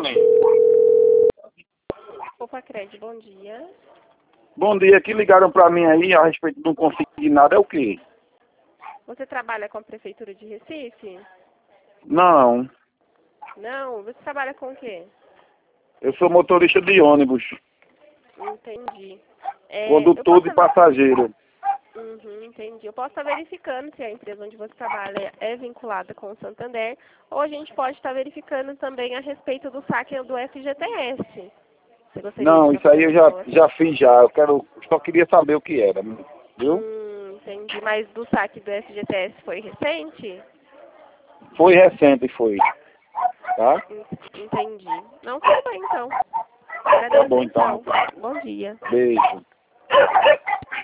telefone. Opa, Cred, bom dia. Bom dia, que ligaram pra mim aí a respeito de um consignado, é o quê? Você trabalha com a Prefeitura de Recife? Não, Não, você trabalha com o quê? eu sou motorista de ônibus, Entendi. condutor de passageiro. Entendi. Eu posso estar verificando se a empresa onde você trabalha é vinculada com o Santander, ou a gente pode estar verificando também a respeito do saque do FGTS. Você gostaria Não, de isso aí eu fazer já fiz já, só queria saber o que era, viu? Entendi. Mas do saque do FGTS foi recente? Foi recente, foi, tá? Entendi. Não, tudo bem então. Tá Agradeço bom então. então. Bom dia. Beijo.